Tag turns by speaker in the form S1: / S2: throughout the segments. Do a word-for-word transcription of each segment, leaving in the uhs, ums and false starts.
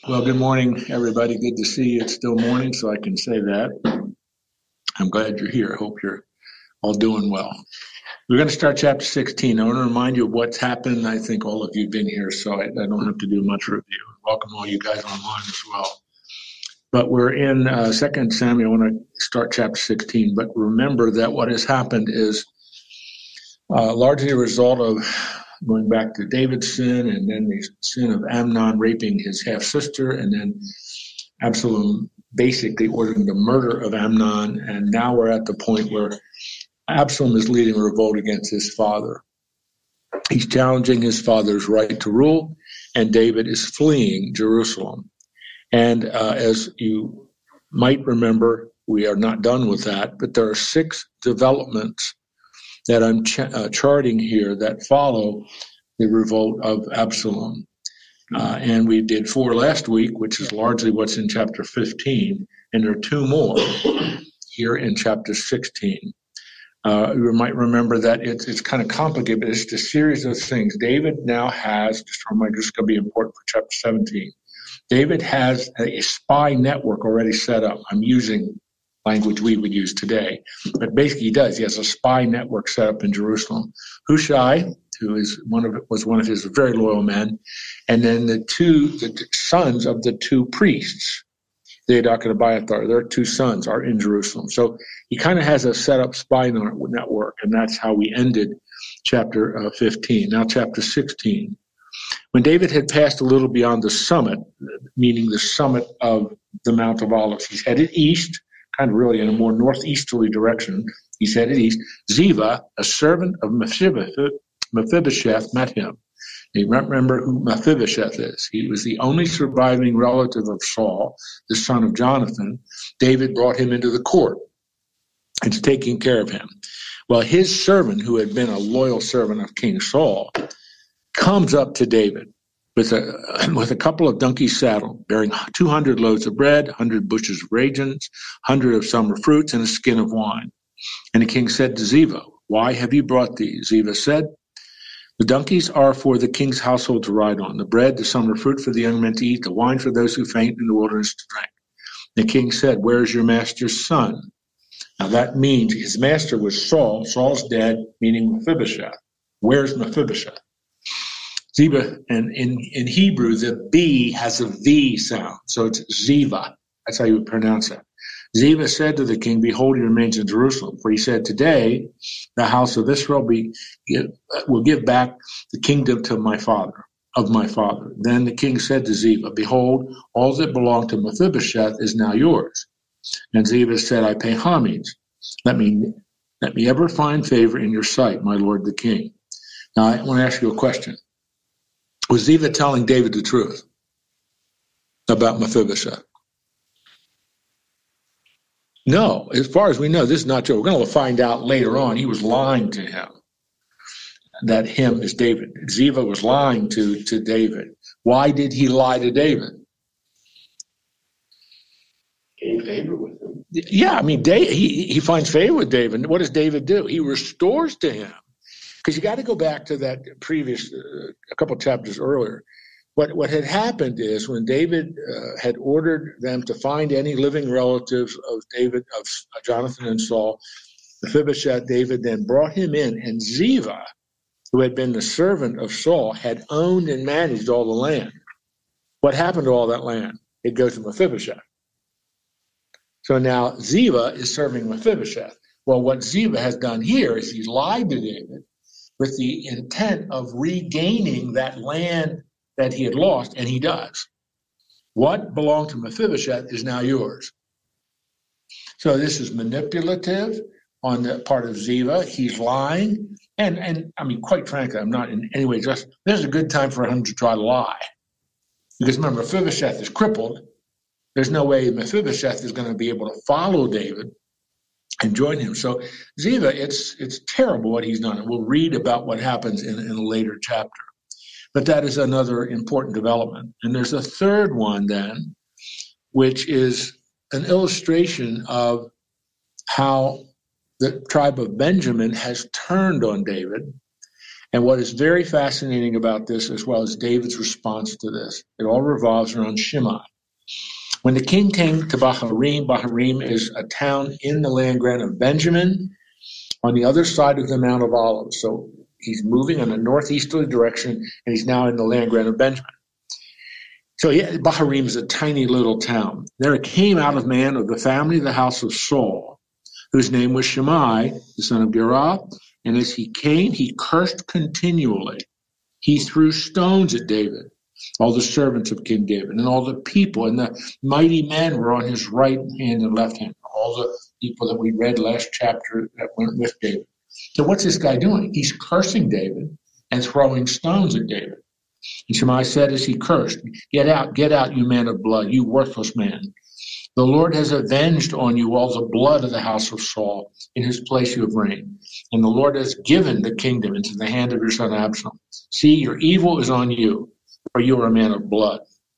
S1: Well, good morning, everybody. Good to see you. It's still morning, so I can say that. I'm glad you're here. I hope you're all doing well. We're going to start chapter sixteen. I want to remind you of what's happened. I think all of you have been here, so I, I don't have to do much review. Welcome all you guys online as well. But we're in uh, Second Samuel. I want to start chapter sixteen. But remember that what has happened is uh, largely a result of going back to David's sin, and then the sin of Amnon raping his half-sister, and then Absalom basically ordering the murder of Amnon, and now we're at the point where Absalom is leading a revolt against his father. He's challenging his father's right to rule, and David is fleeing Jerusalem. And uh, as you might remember, we are not done with that, but there are six developments that I'm ch- uh, charting here that follow the revolt of Absalom. Uh, and we did four last week, which is largely what's in chapter fifteen, and there are two more here in chapter sixteen. Uh, you might remember that it's it's kind of complicated, but it's a series of things. David now has, just for my, this is going to be important for chapter seventeen. David has a spy network already set up. I'm using language we would use today, but basically he does. He has a spy network set up in Jerusalem. Hushai, who is one of was one of his very loyal men, and then the two the sons of the two priests, Zadok and Abiathar, their two sons are in Jerusalem. So he kind of has a set up spy network, and that's how we ended chapter uh, fifteen. Now chapter sixteen. When David had passed a little beyond the summit, meaning the summit of the Mount of Olives, he's headed east, kind of really in a more northeasterly direction. He's headed east. Ziva, a servant of Mephibosheth, Mephibosheth met him. You remember who Mephibosheth is. He was the only surviving relative of Saul, the son of Jonathan. David brought him into the court and is taking care of him. Well, his servant, who had been a loyal servant of King Saul, comes up to David with a with a couple of donkeys saddled, bearing two hundred loaves of bread, one hundred bushels of raisins, one hundred of summer fruits, and a skin of wine. And the king said to Ziva, "Why have you brought these?" Ziva said, "The donkeys are for the king's household to ride on, the bread, the summer fruit for the young men to eat, the wine for those who faint, in the wilderness to drink." The king said, "Where is your master's son?" Now that means his master was Saul. Saul's dead, meaning Mephibosheth. Where's Mephibosheth? Ziba, and in, in Hebrew, the B has a V sound, so it's Ziva. That's how you would pronounce it. Ziba said to the king, "Behold, he remains in Jerusalem." For he said, "Today the house of Israel be, will give back the kingdom to my father, of my father." Then the king said to Ziba, "Behold, all that belonged to Mephibosheth is now yours." And Ziba said, "I pay homage. Let me, let me ever find favor in your sight, my lord the king." Now, I want to ask you a question. Was Ziba telling David the truth about Mephibosheth? No. As far as we know, this is not true. We're going to find out later on he was lying to him. That him is David. Ziba was lying to, to David. Why did he lie to David?
S2: Gain favor with him.
S1: Yeah, I mean, David, he, he finds favor with David. What does David do? He restores to him. Because you got to go back to that previous, uh, a couple chapters earlier. What what had happened is when David uh, had ordered them to find any living relatives of David, of uh, Jonathan and Saul, Mephibosheth, David then brought him in, and Ziva, who had been the servant of Saul, had owned and managed all the land. What happened to all that land? It goes to Mephibosheth. So now Ziva is serving Mephibosheth. Well, what Ziva has done here is he's lied to David with the intent of regaining that land that he had lost, and he does. What belonged to Mephibosheth is now yours. So this is manipulative on the part of Ziva. He's lying. And, and I mean, quite frankly, I'm not in any way just, this is a good time for him to try to lie. Because remember, Mephibosheth is crippled. There's no way Mephibosheth is going to be able to follow David and join him. So Ziva, it's it's terrible what he's done. And we'll read about what happens in, in a later chapter. But that is another important development. And there's a third one then, which is an illustration of how the tribe of Benjamin has turned on David. And what is very fascinating about this, as well as David's response to this, it all revolves around Shimei. When the king came to Baharim, Baharim is a town in the land grant of Benjamin on the other side of the Mount of Olives. So he's moving in a northeasterly direction, and he's now in the land grant of Benjamin. So yeah, Baharim is a tiny little town. There came out of man of the family of the house of Saul, whose name was Shimei, the son of Gera. And as he came, he cursed continually. He threw stones at David, all the servants of King David, and all the people, and the mighty men were on his right hand and left hand, all the people that we read last chapter that went with David. So what's this guy doing? He's cursing David and throwing stones at David. And Shimei said as he cursed, "Get out, get out, you man of blood, you worthless man. The Lord has avenged on you all the blood of the house of Saul. In his place you have reigned. And the Lord has given the kingdom into the hand of your son Absalom. See, your evil is on you, for you are a man of blood."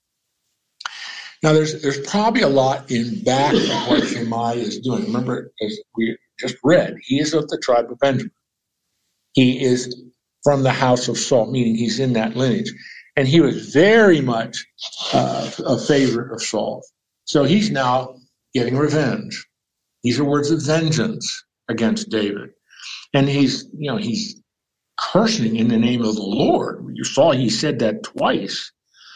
S1: Now, there's there's probably a lot in back of what Shimei is doing. Remember, as we just read, he is of the tribe of Benjamin. He is from the house of Saul, meaning he's in that lineage. And he was very much uh, a favorite of Saul. So he's now getting revenge. These are words of vengeance against David. And he's, you know, he's cursing in the name of the Lord. You saw he said that twice.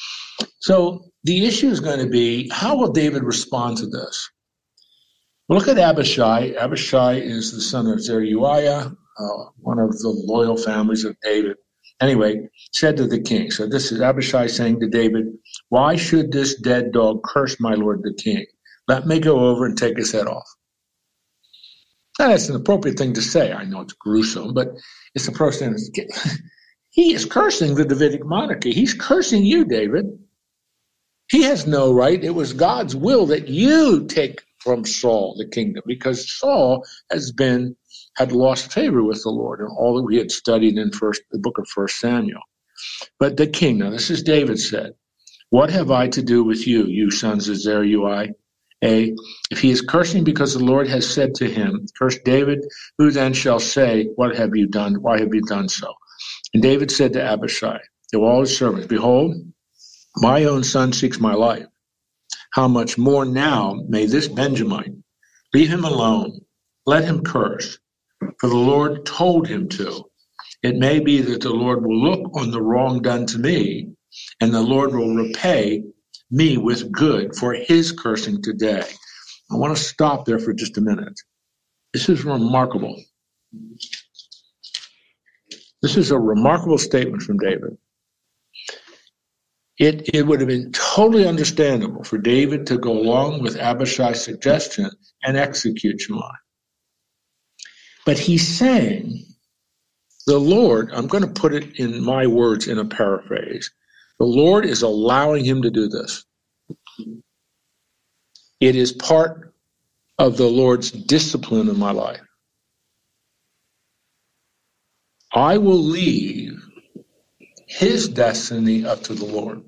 S1: So the issue is going to be, how will David respond to this? Well, look at Abishai. Abishai is the son of Zeruiah, uh, one of the loyal families of David. Anyway, said to the king. So this is Abishai saying to David, "Why should this dead dog curse my lord the king? Let me go over and take his head off." Now, that's an appropriate thing to say. I know it's gruesome, but it's appropriate. He is cursing the Davidic monarchy. He's cursing you, David. He has no right. It was God's will that you take from Saul the kingdom, because Saul has been had lost favor with the Lord, and all that we had studied in first the book of First Samuel. But the king, now this is David said, "What have I to do with you, you sons of Zeruiah? A, if he is cursing because the Lord has said to him, curse David, who then shall say, what have you done? Why have you done so?" And David said to Abishai, to all his servants, "Behold, my own son seeks my life. How much more now may this Benjamite? Leave him alone. Let him curse. For the Lord told him to. It may be that the Lord will look on the wrong done to me, and the Lord will repay me with good for his cursing today." I want to stop there for just a minute. This is remarkable. This is a remarkable statement from David. It, it would have been totally understandable for David to go along with Abishai's suggestion and execute Shimei. But he's saying, the Lord, I'm going to put it in my words in a paraphrase, the Lord is allowing him to do this. It is part of the Lord's discipline in my life. I will leave his destiny up to the Lord.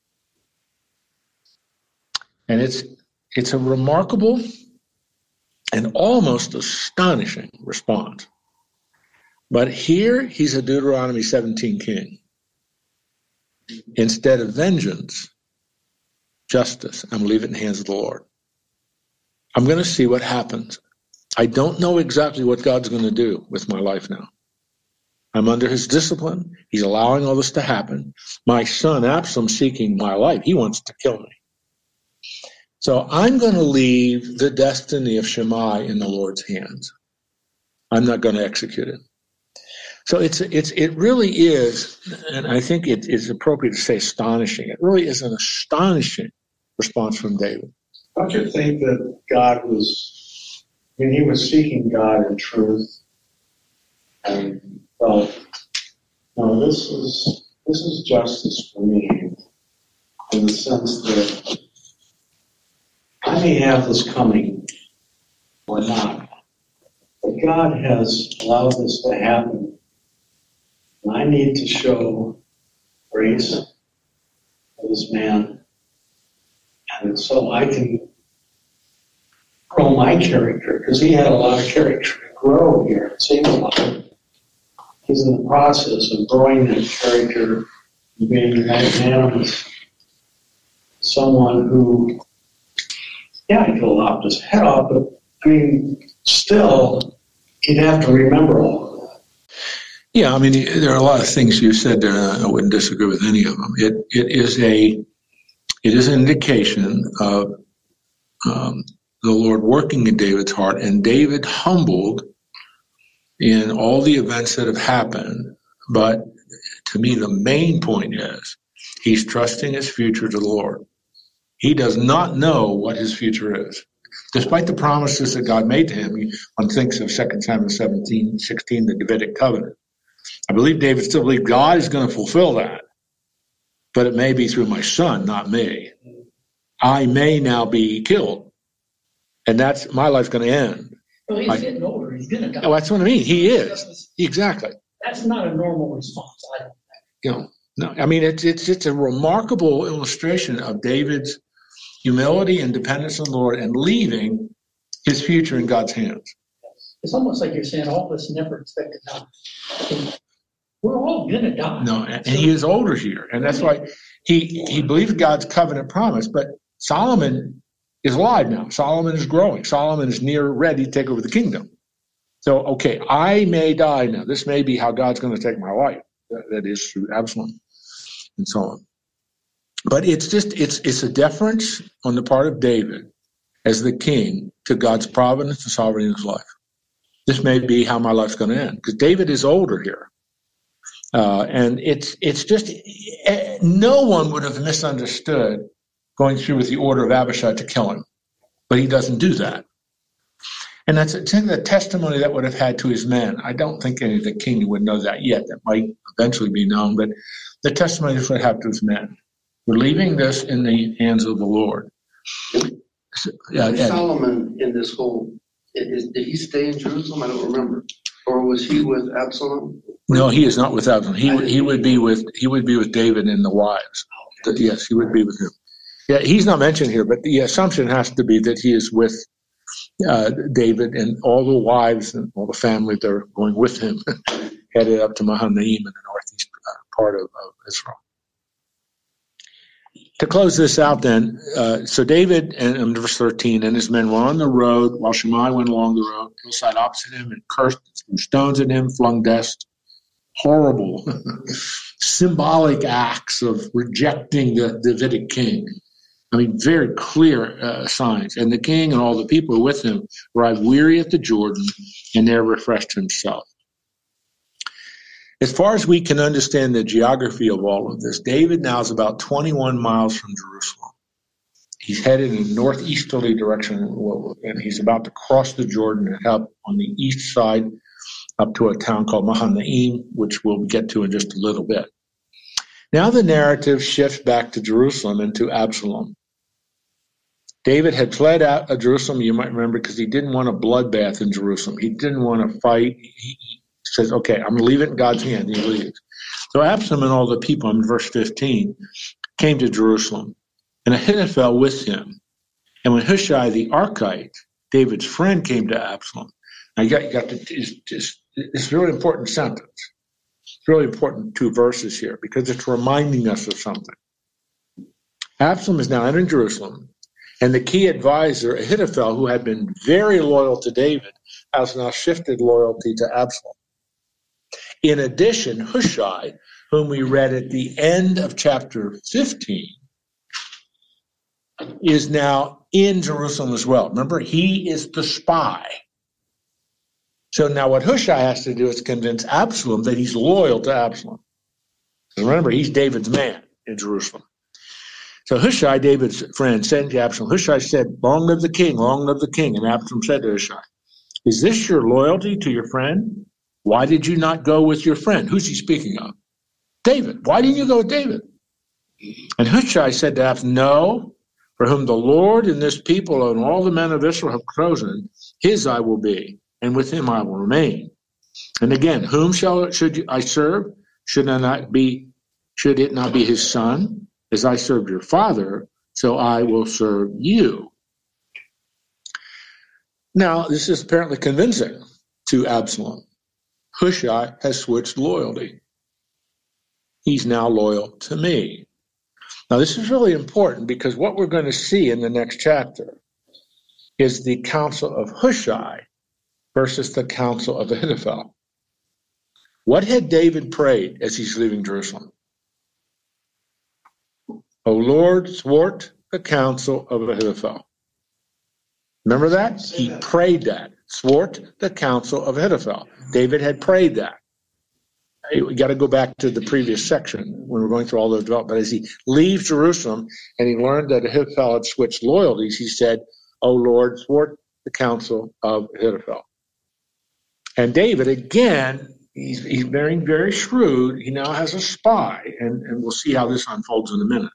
S1: And it's it's a remarkable and almost astonishing response. But here he's a Deuteronomy seventeen king. Instead of vengeance, justice. I'm going to leave it in the hands of the Lord. I'm going to see what happens. I don't know exactly what God's going to do with my life now. I'm under his discipline. He's allowing all this to happen. My son Absalom seeking my life. He wants to kill me. So I'm going to leave the destiny of Shimei in the Lord's hands. I'm not going to execute it. So it's it's it really is, and I think it is appropriate to say astonishing. It really is an astonishing response from David.
S2: Don't you think that God was, I mean, he was seeking God in truth and felt, no, this is this is justice for me, in the sense that I may have this coming or not, but God has allowed this to happen. And I need to show grace to this man, and so I can grow my character, because he had a lot of character to grow here, it seems like. he's in the process of growing that character, being magnanimous, someone who, yeah, he could have lopped his head off, but I mean, still, he'd have to remember all of that.
S1: Yeah, I mean, there are a lot of things you said there, and I wouldn't disagree with any of them. It it is a it is an indication of um, the Lord working in David's heart, and David humbled in all the events that have happened. But to me, the main point is he's trusting his future to the Lord. He does not know what his future is. Despite the promises that God made to him, one thinks of Second Samuel seventeen, sixteen, the Davidic covenant. I believe David still believes God is going to fulfill that, but it may be through my son, not me. I may now be killed, and that's my life's going to end.
S3: Well, he's
S1: I,
S3: getting older. He's going to die.
S1: Oh, that's what I mean. He is. Exactly.
S3: That's not a normal response, I don't think.
S1: You know, no, I mean, it's, it's, it's a remarkable illustration of David's humility and dependence on the Lord and leaving his future in God's hands.
S3: It's almost like you're saying all of us never expect to die. We're all going to die.
S1: No, and, and he is older here. And that's why he, he believes God's covenant promise, but Solomon is alive now. Solomon is growing. Solomon is near ready to take over the kingdom. So, okay, I may die now. This may be how God's going to take my life. That, that is through Absalom and so on. But it's just, it's it's a deference on the part of David as the king to God's providence and sovereignty in his life. This may be how my life's going to end. Because David is older here. Uh, and it's it's just, no one would have misunderstood going through with the order of Abishai to kill him. But he doesn't do that. And that's the testimony that would have had to his men. I don't think any of the king would know that yet. That might eventually be known. But the testimony this would have to his men. We're leaving this in the hands of the Lord.
S4: So, yeah, Solomon in this whole, is, did he stay in Jerusalem? I don't remember. Or was he with Absalom?
S1: No, he is not with Absalom. He he would be with he would be with David and the wives. Okay. Yes, he would be with him. Yeah, he's not mentioned here, but the assumption has to be that he is with uh, David and all the wives and all the family that are going with him, headed up to Mahanaim in the northeast part of, of Israel. To close this out then, uh, so David, and um, verse thirteen, and his men were on the road while Shimei went along the road, hillside opposite him, and cursed, threw stones at him, flung dust. Horrible, symbolic acts of rejecting the Davidic king. I mean, very clear uh, signs. And the king and all the people with him arrived weary at the Jordan, and there refreshed himself. As far as we can understand the geography of all of this, David now is about twenty-one miles from Jerusalem. He's headed in a northeasterly direction, and he's about to cross the Jordan and head up on the east side up to a town called Mahanaim, which we'll get to in just a little bit. Now the narrative shifts back to Jerusalem and to Absalom. David had fled out of Jerusalem, you might remember, because he didn't want a bloodbath in Jerusalem. He didn't want to fight. He, he says, okay, I'm going to leave it in God's hand. He leaves. So Absalom and all the people, in verse fifteen, came to Jerusalem, and Ahithophel with him. And when Hushai the Archite, David's friend, came to Absalom, now you got, you got to, it's, it's, it's a really important sentence. It's really important two verses here, because it's reminding us of something. Absalom is now entering Jerusalem, and the key advisor, Ahithophel, who had been very loyal to David, has now shifted loyalty to Absalom. In addition, Hushai, whom we read at the end of chapter fifteen, is now in Jerusalem as well. Remember, he is the spy. So now what Hushai has to do is convince Absalom that he's loyal to Absalom. And remember, he's David's man in Jerusalem. So Hushai, David's friend, said to Absalom, Hushai said, long live the king, long live the king. And Absalom said to Hushai, is this your loyalty to your friend? Why did you not go with your friend? Who's he speaking of? David. Why didn't you go with David? And Hushai said to Absalom, no, for whom the Lord and this people and all the men of Israel have chosen, his I will be, and with him I will remain. And again, whom shall should I serve? Should I not be? Should it not be his son? As I served your father, so I will serve you. Now, this is apparently convincing to Absalom. Hushai has switched loyalty. He's now loyal to me. Now, this is really important because what we're going to see in the next chapter is the counsel of Hushai versus the counsel of Ahithophel. What had David prayed as he's leaving Jerusalem? O Lord, thwart the counsel of Ahithophel. Remember that? He prayed that. Thwart the counsel of Ahithophel. David had prayed that. We got to go back to the previous section when we're going through all the development. As he leaves Jerusalem and he learned that Ahithophel had switched loyalties, he said, O Lord, thwart the counsel of Ahithophel. And David, again, he's, he's very, very shrewd. He now has a spy, and, and we'll see how this unfolds in a minute.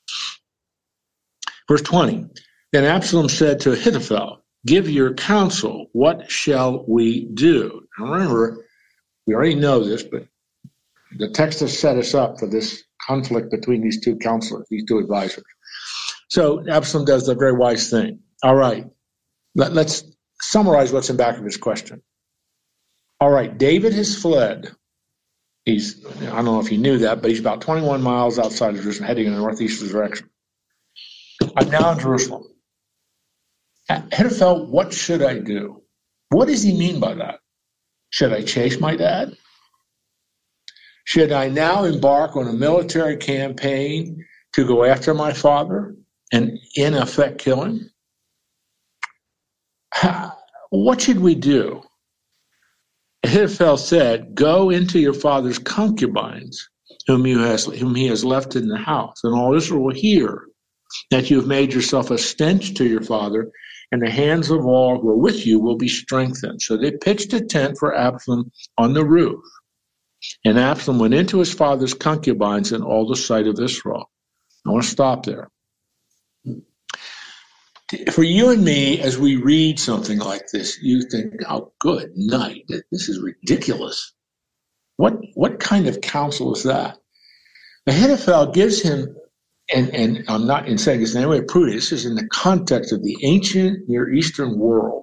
S1: Verse twenty, then Absalom said to Ahithophel, give your counsel, what shall we do? Now remember, we already know this, but the text has set us up for this conflict between these two counselors, these two advisors. So Absalom does the very wise thing. All right, Let, let's summarize what's in back of his question. All right, David has fled. He's, I don't know if you knew that, but he's about twenty-one miles outside of Jerusalem, heading in the northeastern direction. I'm now in Jerusalem. Ahithophel, what should I do? What does he mean by that? Should I chase my dad? Should I now embark on a military campaign to go after my father and in effect kill him? What should we do? Ahithophel said, go into your father's concubines, whom, you has, whom he has left in the house, and all Israel will hear that you have made yourself a stench to your father, and the hands of all who are with you will be strengthened. So they pitched a tent for Absalom on the roof. And Absalom went into his father's concubines in all the sight of Israel. I want to stop there. For you and me, as we read something like this, you think, oh, good night. This is ridiculous. What, what kind of counsel is that? Ahithophel gives him, and, and I'm not in saying this in any way prudent, this is in the context of the ancient Near Eastern world.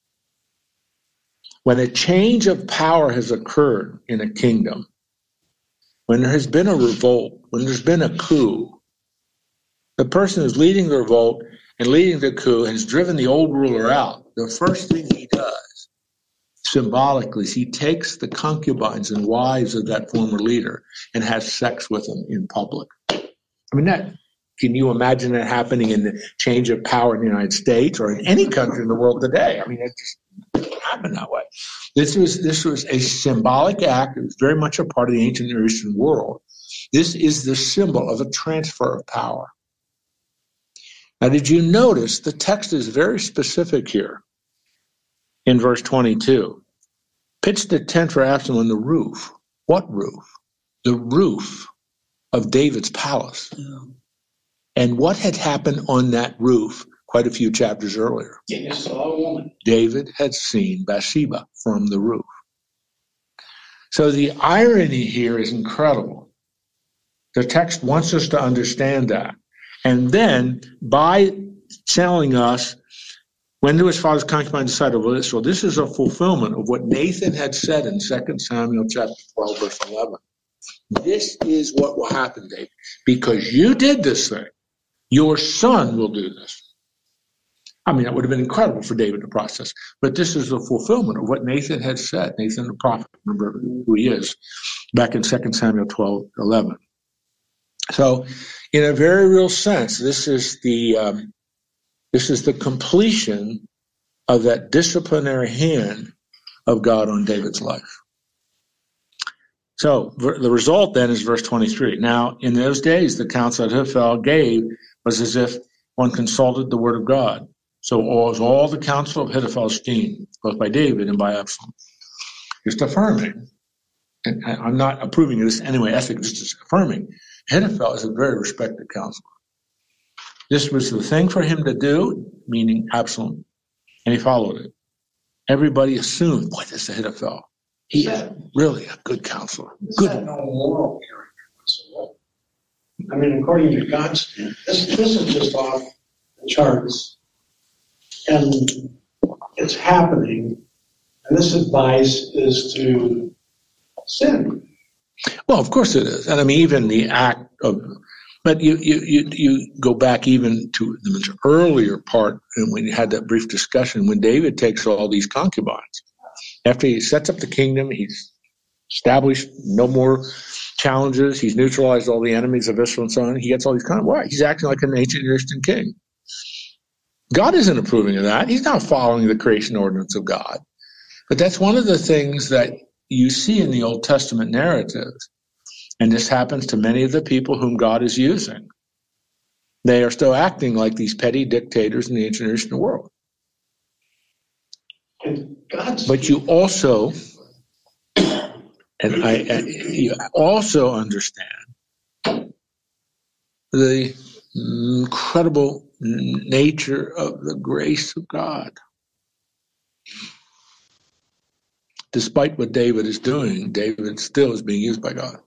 S1: When a change of power has occurred in a kingdom, when there has been a revolt, when there's been a coup, the person who's leading the revolt and leading the coup has driven the old ruler out, the first thing he does, symbolically, is he takes the concubines and wives of that former leader and has sex with them in public. I mean, that, can you imagine that happening in the change of power in the United States or in any country in the world today? I mean, it just doesn't happen that way. This was, this was a symbolic act. It was very much a part of the ancient Near Eastern world. This is the symbol of a transfer of power. Now, did you notice the text is very specific here in verse twenty-two? Pitched a tent for Absalom on the roof. What roof? The roof of David's palace. Yeah. And what had happened on that roof quite a few chapters earlier?
S3: You saw a woman.
S1: David had seen Bathsheba from the roof. So the irony here is incredible. The text wants us to understand that. And then, by telling us, when to his father's concubine decided of Israel, this is a fulfillment of what Nathan had said in Second Samuel chapter twelve, verse eleven. This is what will happen, David. Because you did this thing, your son will do this. I mean, that would have been incredible for David to process. But this is the fulfillment of what Nathan had said. Nathan the prophet, remember who he is, back in Second Samuel twelve, eleven. So, in a very real sense, this is the um, this is the completion of that disciplinary hand of God on David's life. So the result then is verse twenty-three. Now, in those days, the counsel that Ahithophel gave was as if one consulted the word of God. So all was all the counsel of Ahithophel's scheme, both by David and by Absalom. Just affirming, and I'm not approving of this anyway, ethic, just affirming. Ahithophel is a very respected counselor. This was the thing for him to do, meaning Absalom, and he followed it. Everybody assumed, boy, this is Ahithophel. He is really a good counselor.
S2: This
S1: Good.
S2: had no moral character whatsoever. I mean, according to God's standard, this, this is just off the charts. And it's happening. And this advice is to sin.
S1: Well, of course it is. And I mean, even the act of, but you, you, you, you go back even to the much earlier part, and when you had that brief discussion, when David takes all these concubines, after he sets up the kingdom, he's established no more challenges, he's neutralized all the enemies of Israel and so on, he gets all these concubines. Why? He's acting like an ancient Near Eastern king. God isn't approving of that. He's not following the creation ordinance of God. But that's one of the things that you see in the Old Testament narratives. And this happens to many of the people whom God is using. They are still acting like these petty dictators in the ancient Near Eastern world.
S2: And God's
S1: But you also, and I, and you also understand the incredible nature of the grace of God. Despite what David is doing, David still is being used by God.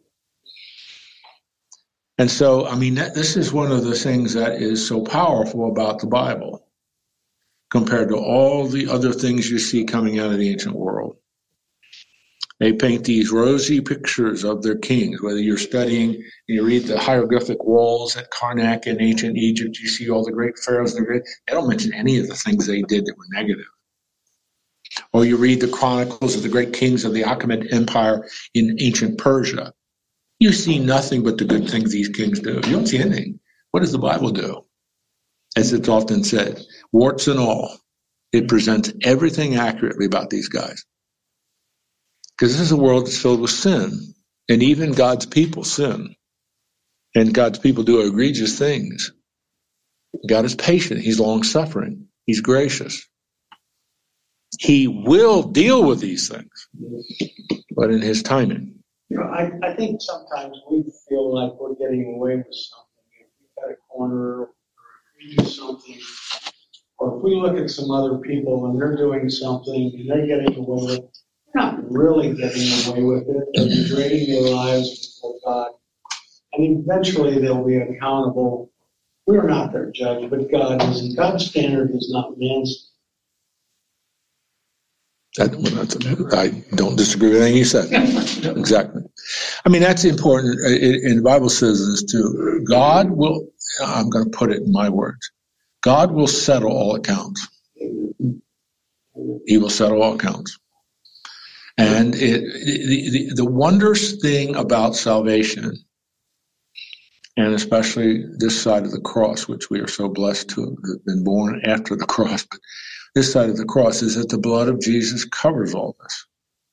S1: And so, I mean, that, this is one of the things that is so powerful about the Bible compared to all the other things you see coming out of the ancient world. They paint these rosy pictures of their kings, whether you're studying and you read the hieroglyphic walls at Karnak in ancient Egypt, you see all the great pharaohs. And the great, they don't mention any of the things they did that were negative. Or you read the chronicles of the great kings of the Achaemenid Empire in ancient Persia. You see nothing but the good things these kings do. You don't see anything. What does the Bible do? As it's often said, warts and all, it presents everything accurately about these guys. Because this is a world that's filled with sin. And even God's people sin. And God's people do egregious things. God is patient. He's long-suffering. He's gracious. He will deal with these things, but in his timing.
S2: You know, I, I think sometimes we feel like we're getting away with something. If we cut a corner, or if we do something, or if we look at some other people and they're doing something and they're getting away with it, they're not really getting away with it. They're degrading their lives before God. And eventually they'll be accountable. We're not their judge, but God is. And God's standard is not man's.
S1: I don't, I don't disagree with anything you said. Exactly. I mean, that's important. And the Bible says this too. God will, I'm going to put it in my words, God will settle all accounts. He will settle all accounts. And it, the, the, the wondrous thing about salvation, and especially this side of the cross, which we are so blessed to have been born after the cross, but this side of the cross, is that the blood of Jesus covers all this.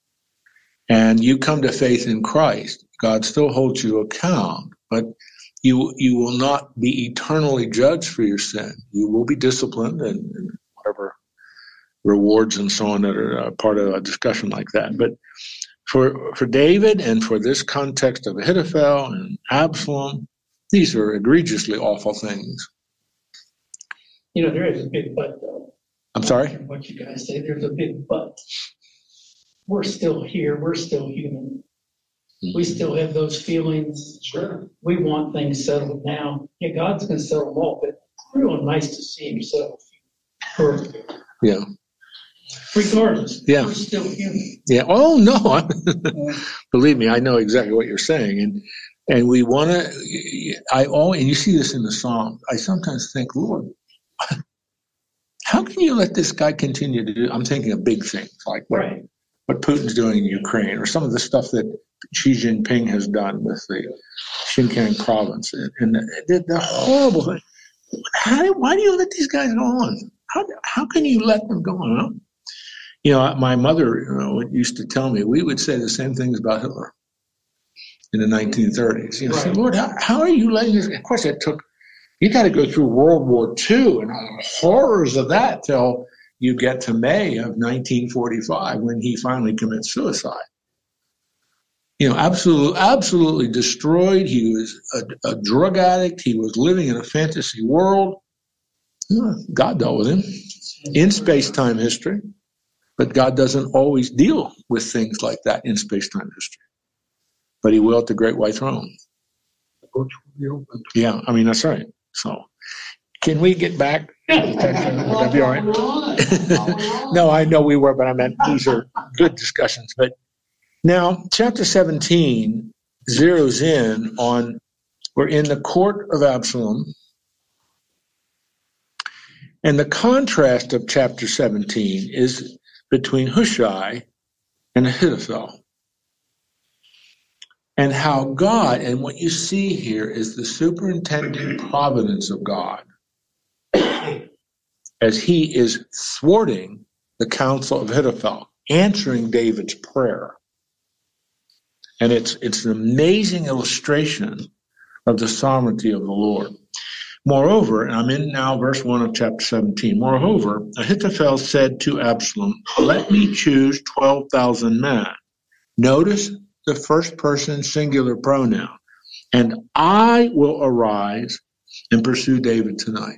S1: And you come to faith in Christ, God still holds you account, but you you will not be eternally judged for your sin. You will be disciplined and, and whatever rewards and so on that are uh, part of a discussion like that. But for for David and for this context of Ahithophel and Absalom, these are egregiously awful things.
S3: You know, there is a big but, though.
S1: I'm sorry?
S3: What you guys say, there's a big but. We're still here. We're still human. Mm-hmm. We still have those feelings.
S2: Sure.
S3: We want things settled now. Yeah, God's going to settle them all, but it's real nice to see him settle perfect.
S1: Yeah.
S3: Regardless,
S1: yeah.
S3: We're still human.
S1: Yeah. Oh, no. Believe me, I know exactly what you're saying. And and we want to, I always, and you see this in the Psalms, I sometimes think, Lord, how can you let this guy continue to do? I'm thinking of big things like what,
S3: right.
S1: what Putin's doing in Ukraine, or some of the stuff that Xi Jinping has done with the Xinjiang province, and, and the, the horrible thing. How, why do you let these guys go on? How how can you let them go on? You know, my mother you know, used to tell me we would say the same things about Hitler in the nineteen thirties. You know, right. Say, Lord, how, how are you letting this? Of course, it took. You got to go through World War Two and the horrors of that till you get to May of nineteen forty-five when he finally commits suicide. You know, absolutely, absolutely destroyed. He was a, a drug addict. He was living in a fantasy world. God dealt with him in space-time history, but God doesn't always deal with things like that in space-time history. But he will at the Great White Throne. Yeah, I mean, that's right. So, can we get back to the text? Would that be all right? No, I know we were, but I meant these are good discussions. But Now, chapter seventeen zeroes in on, we're in the court of Absalom, and the contrast of chapter seventeen is between Hushai and Ahithophel. And how God, and what you see here is the superintending providence of God as he is thwarting the counsel of Ahithophel, answering David's prayer. And it's it's an amazing illustration of the sovereignty of the Lord. Moreover, and I'm in now verse one of chapter seventeen, moreover, Ahithophel said to Absalom, let me choose twelve thousand men. Notice the first person singular pronoun. And I will arise and pursue David tonight.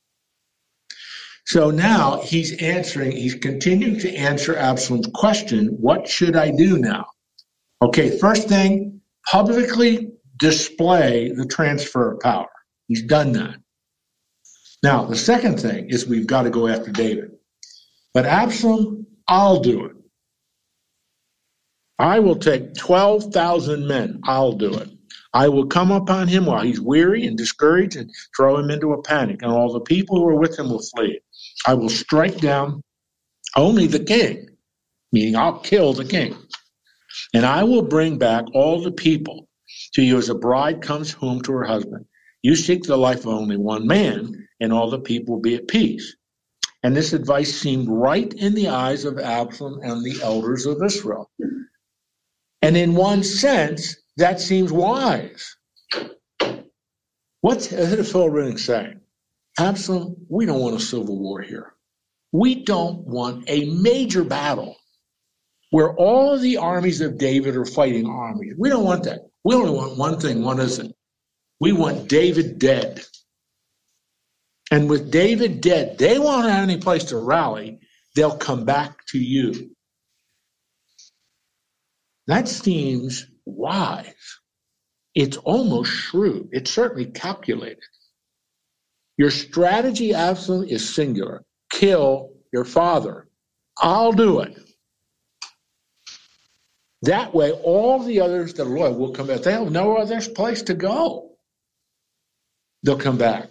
S1: So now he's answering, he's continuing to answer Absalom's question, what should I do now? Okay, first thing, publicly display the transfer of power. He's done that. Now, the second thing is we've got to go after David. But Absalom, I'll do it. I will take twelve thousand men. I'll do it. I will come upon him while he's weary and discouraged and throw him into a panic, and all the people who are with him will flee. I will strike down only the king, meaning I'll kill the king. And I will bring back all the people to you as a bride comes home to her husband. You seek the life of only one man, and all the people will be at peace. And this advice seemed right in the eyes of Absalom and the elders of Israel. And in one sense, that seems wise. What's Ahithophel really saying? Absalom, we don't want a civil war here. We don't want a major battle where all of the armies of David are fighting armies. We don't want that. We only want one thing. What is it? We want David dead. And with David dead, they won't have any place to rally. They'll come back to you. That seems wise. It's almost shrewd. It's certainly calculated. Your strategy, Absalom, is singular. Kill your father. I'll do it. That way, all the others that are loyal will come back. They'll know where there's place to go. They'll come back.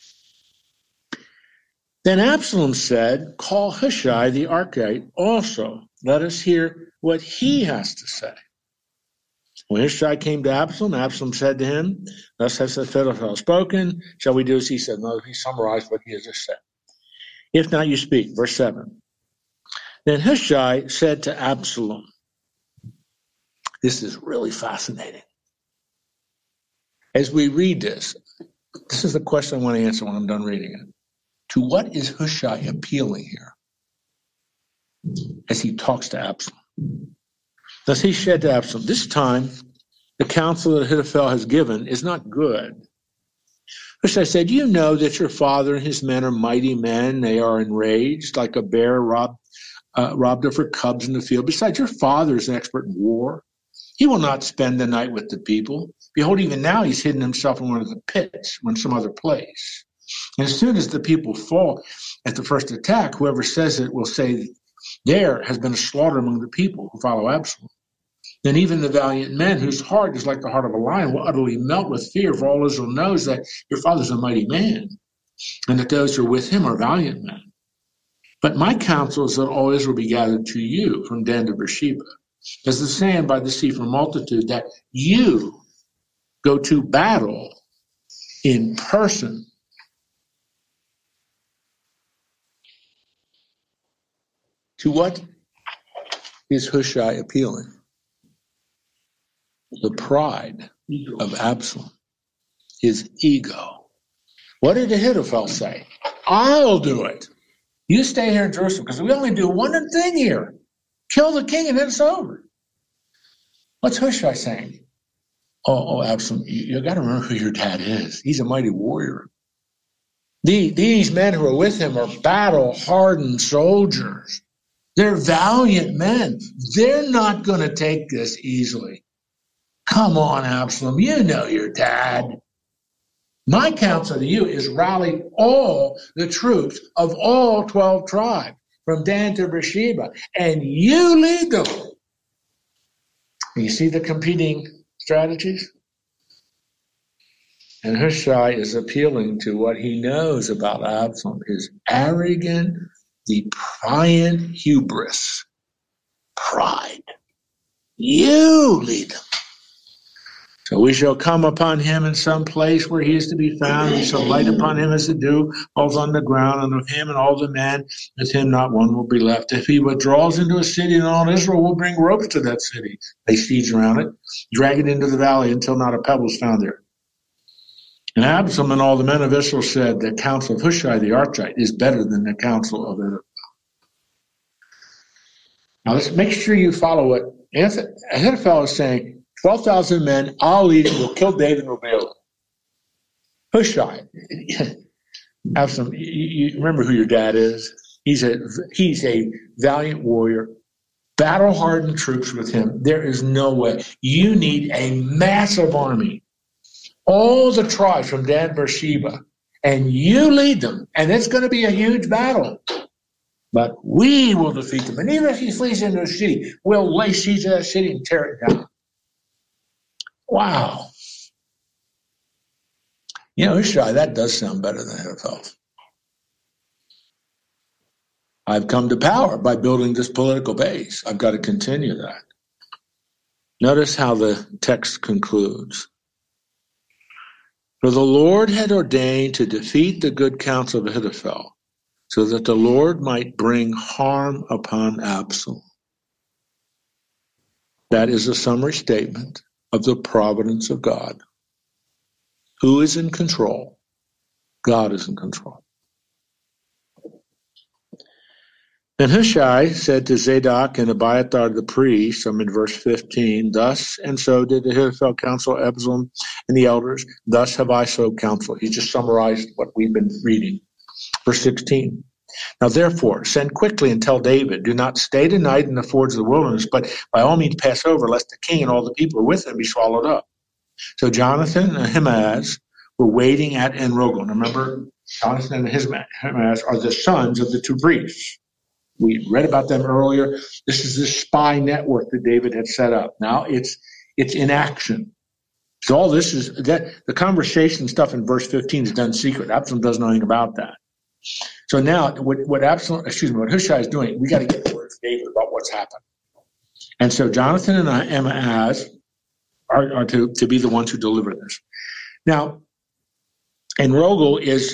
S1: Then Absalom said, call Hushai the Archite also. Let us hear what he has to say. When Hushai came to Absalom, Absalom said to him, thus has Ahithophel spoken. Shall we do as he said? No, he summarized what he has just said. If not, you speak. Verse seven. Then Hushai said to Absalom, this is really fascinating. As we read this, this is the question I want to answer when I'm done reading it. To what is Hushai appealing here as he talks to Absalom? Thus he said to Absalom, this time the counsel that Ahithophel has given is not good. Hushai said, you know that your father and his men are mighty men. They are enraged like a bear robbed, uh, robbed of her cubs in the field. Besides, your father is an expert in war. He will not spend the night with the people. Behold, even now he's hidden himself in one of the pits, in some other place. And as soon as the people fall at the first attack, whoever says it will say, there has been a slaughter among the people who follow Absalom. Then even the valiant men, whose heart is like the heart of a lion, will utterly melt with fear, for all Israel knows that your father's a mighty man, and that those who are with him are valiant men. But my counsel is that all Israel be gathered to you from Dan to Beersheba, as the sand by the sea from multitude, that you go to battle in person. To what is Hushai appealing? The pride of Absalom, his ego. What did Ahithophel say? I'll do it. You stay here in Jerusalem, because we only do one thing here. Kill the king and then it's over. What's Hushai saying? Oh, oh Absalom, you, you got to remember who your dad is. He's a mighty warrior. The, these men who are with him are battle-hardened soldiers. They're valiant men. They're not going to take this easily. Come on, Absalom, you know your dad. My counsel to you is rally all the troops of all twelve tribes, from Dan to Beersheba, and you lead them. You see the competing strategies? And Hushai is appealing to what he knows about Absalom, his arrogant, defiant hubris, pride. You lead them. So we shall come upon him in some place where he is to be found. We shall light upon him as the dew falls on the ground, and of him and all the men, with him not one will be left. If he withdraws into a city, and all Israel will bring ropes to that city. They siege around it, drag it into the valley until not a pebble is found there. And Absalom and all the men of Israel said, the counsel of Hushai the Archite is better than the counsel of Ahithophel. Now let's make sure you follow what Ahithophel is saying. twelve thousand men, I'll lead it, we'll kill David and we'll bail him. Hushai, Absalom, you, you remember who your dad is? He's a, he's a valiant warrior, battle-hardened troops with him. There is no way. You need a massive army. All the tribes from Dan Beersheba, and you lead them, and it's going to be a huge battle. But we will defeat them. And even if he flees into a city, we'll lay siege to that city and tear it down. Wow. You know, Hushai, that does sound better than Ahithophel. I've come to power by building this political base. I've got to continue that. Notice how the text concludes. For the Lord had ordained to defeat the good counsel of Ahithophel, so that the Lord might bring harm upon Absalom. That is a summary statement of the providence of God. Who is in control? God is in control. Then Hushai said to Zadok and Abiathar the priests, I'm in verse fifteen, thus and so did Ahithophel counsel Absalom and the elders, thus have I so counseled. He just summarized what we've been reading. Verse sixteen. Now therefore, send quickly and tell David, do not stay tonight in the fords of the wilderness, but by all means pass over, lest the king and all the people with him be swallowed up. So Jonathan and Ahimaaz were waiting at En-Rogel. Remember, Jonathan and Ahimaaz are the sons of the two priests. We read about them earlier. This is this spy network that David had set up. Now it's it's in action. So all this is that the conversation stuff in verse fifteen is done secret. Absalom doesn't know anything about that. So now what, what Absalom, excuse me, what Hushai is doing, we got to get the word from David about what's happened. And so Jonathan and Ahimaaz are, are to, to be the ones who deliver this. Now, En-Rogel is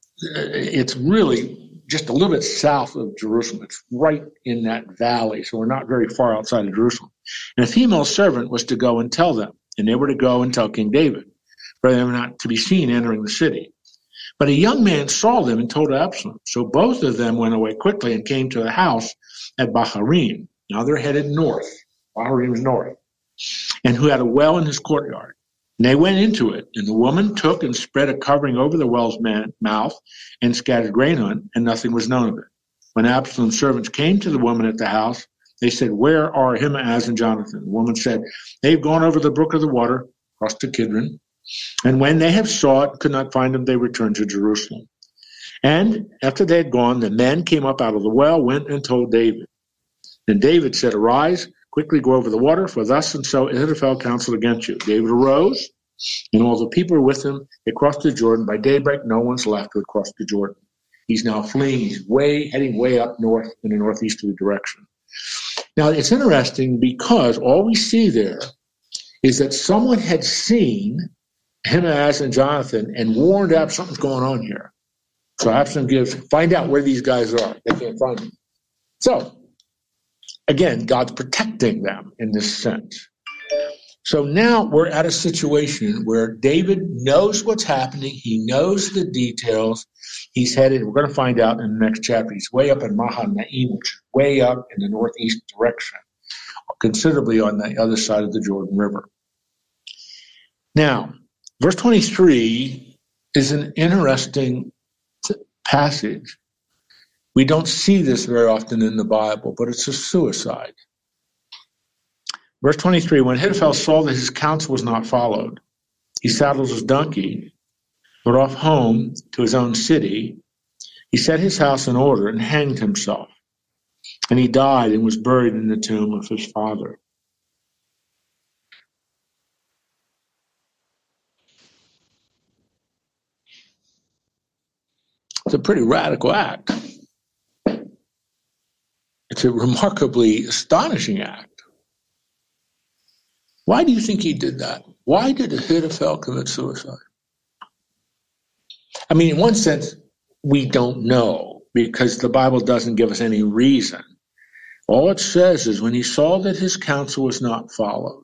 S1: it's really just a little bit south of Jerusalem. It's right in that valley, so we're not very far outside of Jerusalem. And a female servant was to go and tell them, and they were to go and tell King David, for them not to be seen entering the city. But a young man saw them and told Absalom. So both of them went away quickly and came to a house at Baharim. Now they're headed north. Baharim is north. And who had a well in his courtyard. And they went into it, and the woman took and spread a covering over the well's man, mouth and scattered grain on it, and nothing was known of it. When Absalom's servants came to the woman at the house, they said, where are Ahimaaz and Jonathan? The woman said, they've gone over the brook of the water, across to Kidron. And when they have sought, could not find them, they returned to Jerusalem. And after they had gone, the men came up out of the well, went and told David. Then David said, arise, quickly go over the water, for thus and so Ahithophel counseled against you. David arose, and all the people were with him. They crossed the Jordan. By daybreak, no one's left who had crossed the Jordan. He's now fleeing. He's way heading way up north in a northeasterly direction. Now, it's interesting because all we see there is that someone had seen Ahimaaz and Jonathan and warned Absalom something's going on here. So Absalom gives, find out where these guys are. They can't find them. So, again, God's protecting them in this sense. So now we're at a situation where David knows what's happening. He knows the details. He's headed, we're going to find out in the next chapter, he's way up in Mahanaim, which is way up in the northeast direction, considerably on the other side of the Jordan River. Now, verse twenty-three is an interesting passage. We don't see this very often in the Bible, but it's a suicide. Verse twenty-three, when Ahithophel saw that his counsel was not followed, he saddled his donkey, went off home to his own city. He set his house in order and hanged himself. And he died and was buried in the tomb of his father. It's a pretty radical act. It's a remarkably astonishing act. Why do you think he did that? Why did Ahithophel commit suicide? I mean, in one sense, we don't know because the Bible doesn't give us any reason. All it says is when he saw that his counsel was not followed.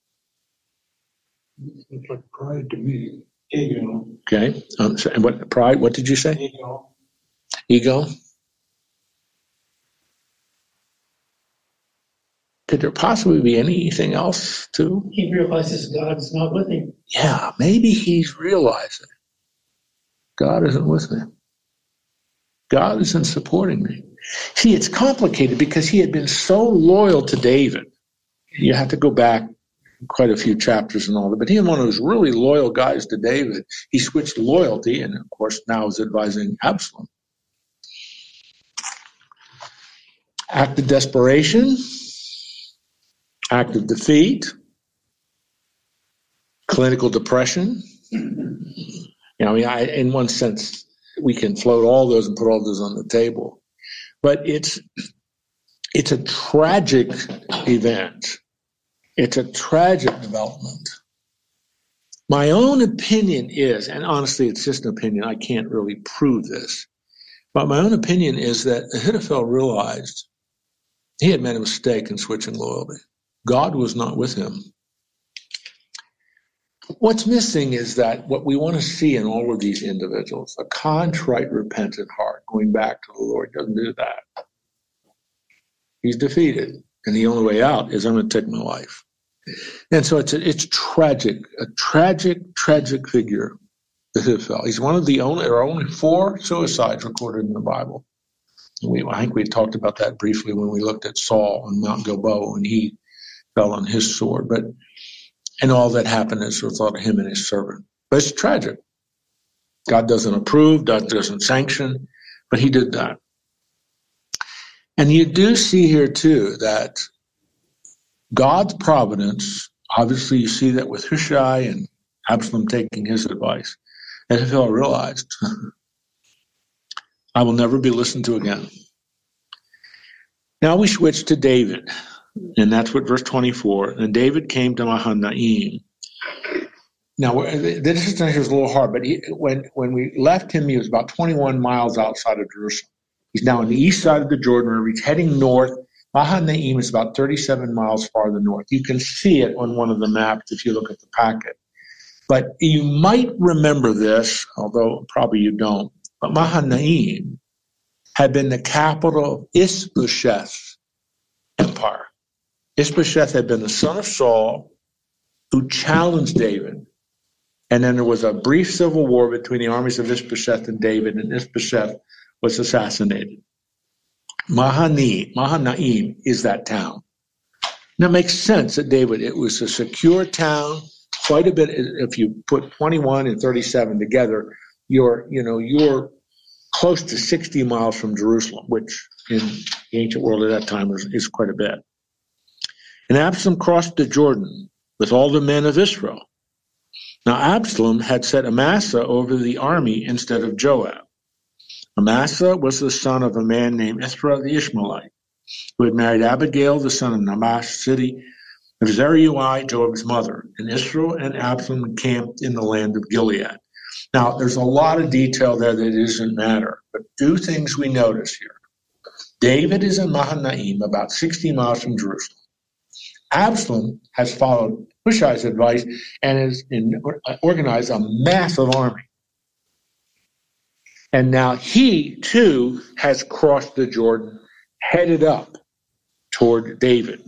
S2: It's like pride to me. Ego.
S1: Okay. Um, so, and what pride? What did you say?
S2: Ego.
S1: Ego. Could there possibly be anything else too?
S3: He realizes God's not with him.
S1: Yeah, maybe he's realizing God isn't with me. God isn't supporting me. See, it's complicated because he had been so loyal to David. You have to go back quite a few chapters and all that, but he was one of those really loyal guys to David. He switched loyalty and, of course, now is advising Absalom. Act of desperation, act of defeat, clinical depression. You know, I mean, I, in one sense, we can float all those and put all those on the table. But it's it's a tragic event. It's a tragic development. My own opinion is, and honestly, it's just an opinion, I can't really prove this, but my own opinion is that Ahithophel realized he had made a mistake in switching loyalty. God was not with him. What's missing is that what we want to see in all of these individuals, a contrite, repentant heart, going back to the Lord, doesn't do that. He's defeated, and the only way out is I'm going to take my life. And so it's a, it's tragic, a tragic, tragic figure, Ahithophel. He's one of the only, there are only four suicides recorded in the Bible. We, I think we talked about that briefly when we looked at Saul on Mount Gilboa when he fell on his sword. But and all that happened as a result of him and his servant. But it's tragic. God doesn't approve, God doesn't sanction, but he did that. And you do see here too that God's providence, obviously you see that with Hushai and Absalom taking his advice. And Ahithophel realized, I will never be listened to again. Now we switch to David. And that's what verse twenty-four. And David came to Mahanaim. Now, this is a little hard, but he, when, when we left him, he was about twenty-one miles outside of Jerusalem. He's now on the east side of the Jordan River. He's heading north. Mahanaim is about thirty-seven miles farther north. You can see it on one of the maps if you look at the packet. But you might remember this, although probably you don't. But Mahanaim had been the capital of Ishbosheth's empire. Ishbosheth had been the son of Saul who challenged David. And then there was a brief civil war between the armies of Ishbosheth and David, and Ishbosheth was assassinated. Mahanaim, Mahanaim is that town. Now it makes sense that David, it was a secure town, quite a bit. If you put twenty-one and thirty-seven together, you're, you know, you're close to sixty miles from Jerusalem, which in the ancient world at that time was, is quite a bit. And Absalom crossed the Jordan with all the men of Israel. Now Absalom had set Amasa over the army instead of Joab. Amasa was the son of a man named Ithra the Ishmaelite, who had married Abigail, the son of Nahash, city of Zeruiah, Joab's mother. And Israel and Absalom encamped in the land of Gilead. Now, there's a lot of detail there that doesn't matter, but two things we notice here. David is in Mahanaim, about sixty miles from Jerusalem. Absalom has followed Hushai's advice and has in, organized a massive army. And now he, too, has crossed the Jordan, headed up toward David.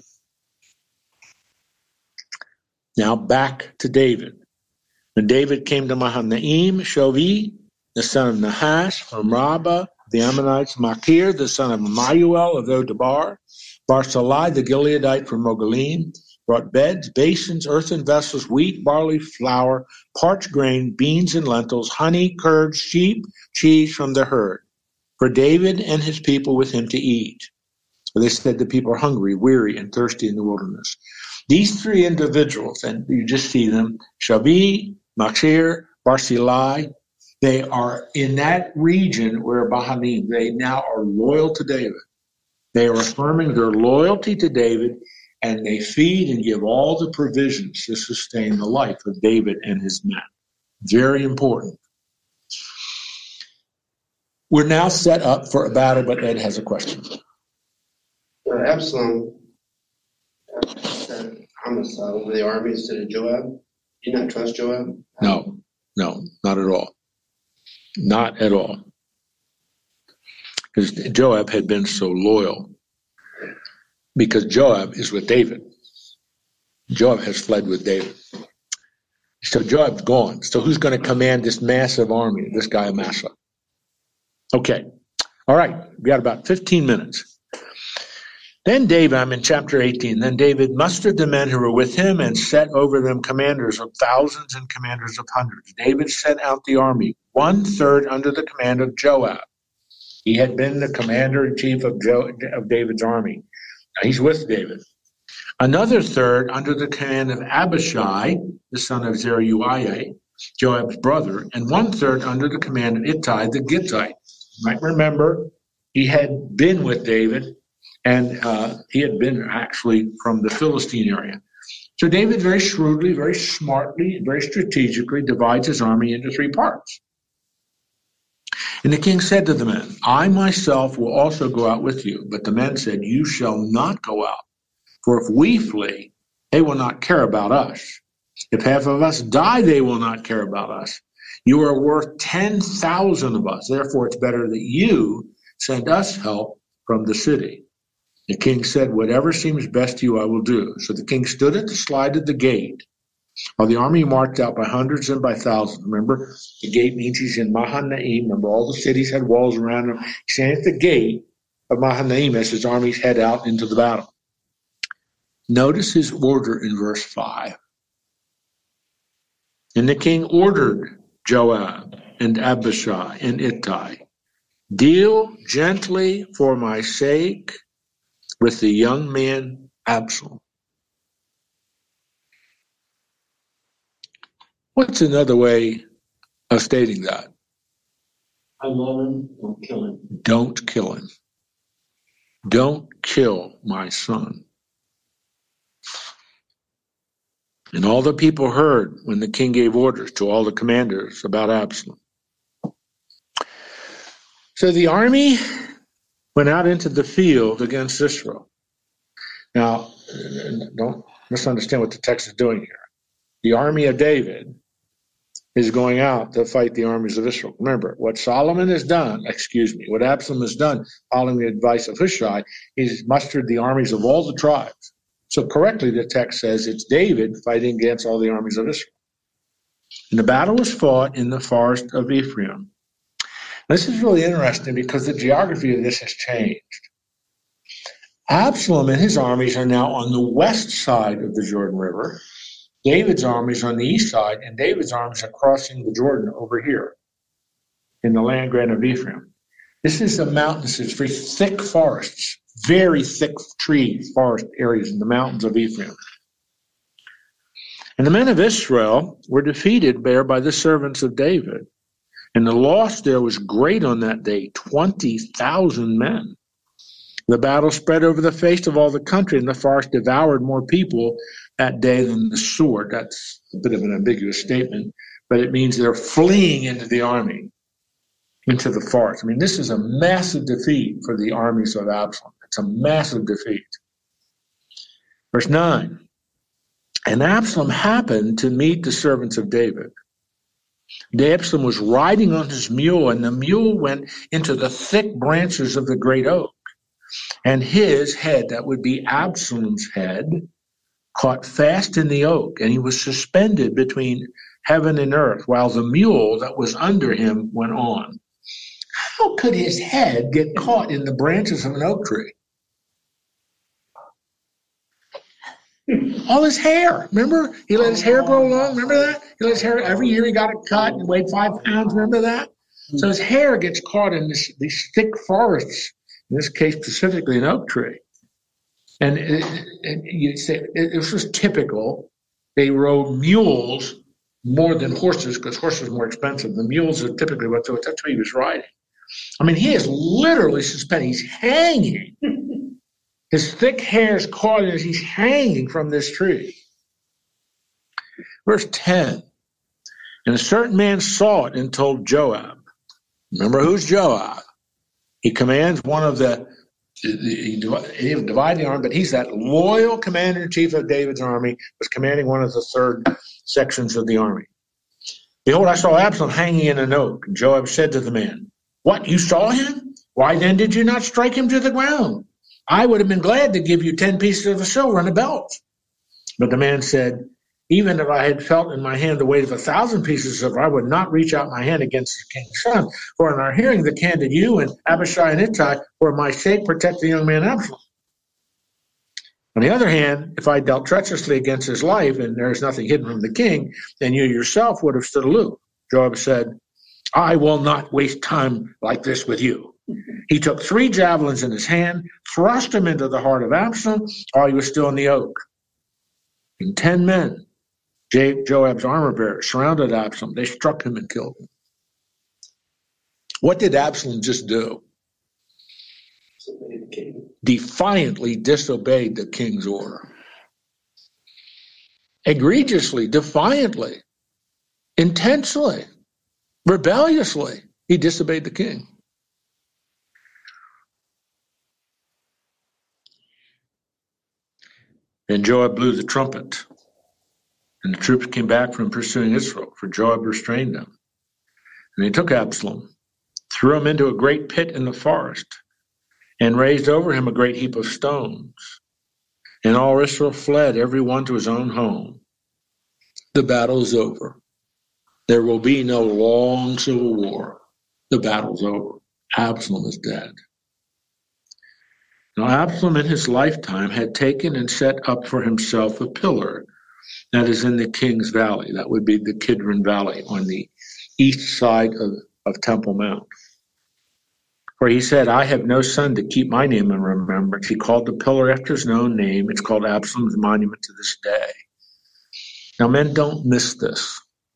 S1: Now back to David. When David came to Mahanaim, Shovi, the son of Nahash, from Rabbah, the Ammonites, Machir, the son of Mahuel of Odebar, Barzillai, the Gileadite from Mogalim, brought beds, basins, earthen vessels, wheat, barley, flour, parched grain, beans and lentils, honey, curds, sheep, cheese from the herd, for David and his people with him to eat. For they said the people are hungry, weary, and thirsty in the wilderness. These three individuals, and you just see them, Shovi, Machir, Barzillai, They are in that region where Mahanaim, they now are loyal to David. They are affirming their loyalty to David, and they feed and give all the provisions to sustain the life of David and his men. Very important. We're now set up for a battle, but Ed has a question.
S4: Uh, Absalom uh, said homicide over the army instead of Joab. Do you not trust Joab?
S1: No, no, not at all. Not at all. Because Joab had been so loyal. Because Joab is with David. Joab has fled with David. So Joab's gone. So who's going to command this massive army, this guy Amasa? Okay. All right. We got about fifteen minutes. Then David, I'm in chapter eighteen. Then David mustered the men who were with him and set over them commanders of thousands and commanders of hundreds. David sent out the army, one third under the command of Joab. He had been the commander in chief of, jo- of David's army. Now he's with David. Another third under the command of Abishai, the son of Zeruiah, Joab's brother, and one third under the command of Ittai the Gittite. You might remember he had been with David, and uh, he had been actually from the Philistine area. So David very shrewdly, very smartly, very strategically divides his army into three parts. And the king said to the men, I myself will also go out with you. But the men said, you shall not go out. For if we flee, they will not care about us. If half of us die, they will not care about us. You are worth ten thousand of us. Therefore, it's better that you send us help from the city. The king said, whatever seems best to you, I will do. So the king stood at the slide of the gate, while the army marched out by hundreds and by thousands. Remember, the gate means he's in Mahanaim. Remember, all the cities had walls around him. He's standing at the gate of Mahanaim as his armies head out into the battle. Notice his order in verse five. And the king ordered Joab and Abishai and Ittai, deal gently for my sake with the young man Absalom. What's another way of stating that?
S3: I love him, don't kill him.
S1: Don't kill him. Don't kill my son. And all the people heard when the king gave orders to all the commanders about Absalom. So the army went out into the field against Israel. Now, don't misunderstand what the text is doing here. The army of David is going out to fight the armies of Israel. Remember, what Solomon has done, excuse me, what Absalom has done, following the advice of Hushai, he's mustered the armies of all the tribes. So correctly, the text says it's David fighting against all the armies of Israel. And the battle was fought in the forest of Ephraim. This is really interesting because the geography of this has changed. Absalom and his armies are now on the west side of the Jordan River. David's armies on the east side, and David's armies are crossing the Jordan over here in the land grant of Ephraim. This is a mountainous, it's very thick forests, very thick tree forest areas in the mountains of Ephraim. And the men of Israel were defeated there by the servants of David. And the loss there was great on that day, twenty thousand men. The battle spread over the face of all the country, and the forest devoured more people that day than the sword. That's a bit of an ambiguous statement, but it means they're fleeing into the army, into the forest. I mean, this is a massive defeat for the armies of Absalom. It's a massive defeat. Verse nine, and Absalom happened to meet the servants of David. Absalom was riding on his mule, and the mule went into the thick branches of the great oak. And his head, that would be Absalom's head, caught fast in the oak, and he was suspended between heaven and earth, while the mule that was under him went on. How could his head get caught in the branches of an oak tree? All his hair, remember? He let his hair grow long, remember that? He let his hair, every year he got it cut and weighed five pounds, remember that? So his hair gets caught in this, these thick forests, in this case specifically an oak tree. And, it, and you say, it, it was just typical. They rode mules more than horses, because horses are more expensive. The mules are typically what, so that's what he was riding. I mean, he is literally suspended. He's hanging. His thick hair is caught as he's hanging from this tree. Verse ten. And a certain man saw it and told Joab. Remember, who's Joab? He commands one of the, he divided the army, but he's that loyal commander-in-chief of David's army, was commanding one of the third sections of the army. Behold, I saw Absalom hanging in an oak. And Joab said to the man, what, you saw him? Why then did you not strike him to the ground? I would have been glad to give you ten pieces of silver and a belt. But the man said, even if I had felt in my hand the weight of a thousand pieces of silver, I would not reach out my hand against the king's son. For in our hearing the commanded you and Abishai and Ittai, for my sake protect the young man Absalom. On the other hand, if I dealt treacherously against his life, and there is nothing hidden from the king, then you yourself would have stood aloof. Joab said, I will not waste time like this with you. He took three javelins in his hand, thrust them into the heart of Absalom while he was still in the oak. And ten men, Joab's armor bearers, surrounded Absalom. They struck him and killed him. What did Absalom just do? Defiantly disobeyed the king's order. Egregiously, defiantly, intensely, rebelliously, he disobeyed the king. And Joab blew the trumpet, and the troops came back from pursuing Israel, for Joab restrained them. And they took Absalom, threw him into a great pit in the forest, and raised over him a great heap of stones. And all Israel fled, every one to his own home. The battle is over. There will be no long civil war. The battle's over. Absalom is dead. Now Absalom in his lifetime had taken and set up for himself a pillar that is in the King's Valley. That would be the Kidron Valley on the east side of, of Temple Mount. For he said, I have no son to keep my name in remembrance. He called the pillar after his own name. It's called Absalom's monument to this day. Now, men, don't miss this.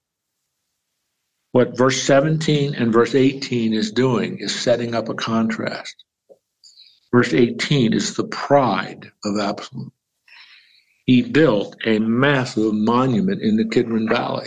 S1: What verse seventeen and verse eighteen is doing is setting up a contrast. Verse eighteen is the pride of Absalom. He built a massive monument in the Kidron Valley.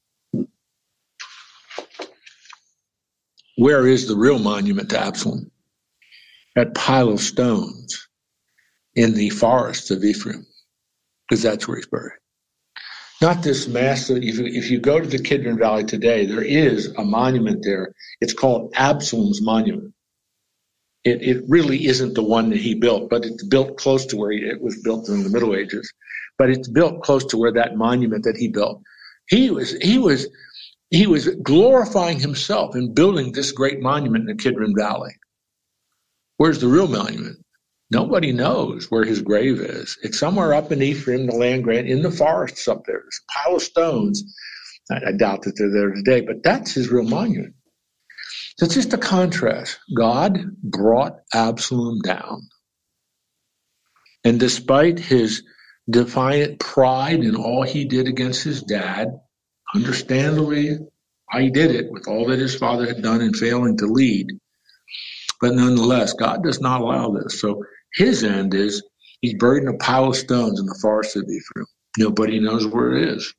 S1: Where is the real monument to Absalom? That pile of stones in the forests of Ephraim, because that's where he's buried. Not this massive, if you, if you go to the Kidron Valley today, there is a monument there. It's called Absalom's Monument. It, it really isn't the one that he built, but it's built close to where he, it was built in the Middle Ages. But it's built close to where that monument that he built. He was, he was, he was glorifying himself in building this great monument in the Kidron Valley. Where's the real monument? Nobody knows where his grave is. It's somewhere up in Ephraim, the land grant, in the forests up there. There's a pile of stones. I, I doubt that they're there today, but that's his real monument. So it's just a contrast. God brought Absalom down. And despite his defiant pride in all he did against his dad, understandably, he did it with all that his father had done in failing to lead. But nonetheless, God does not allow this. So his end is he's buried in a pile of stones in the forest of Ephraim. Nobody knows where it is.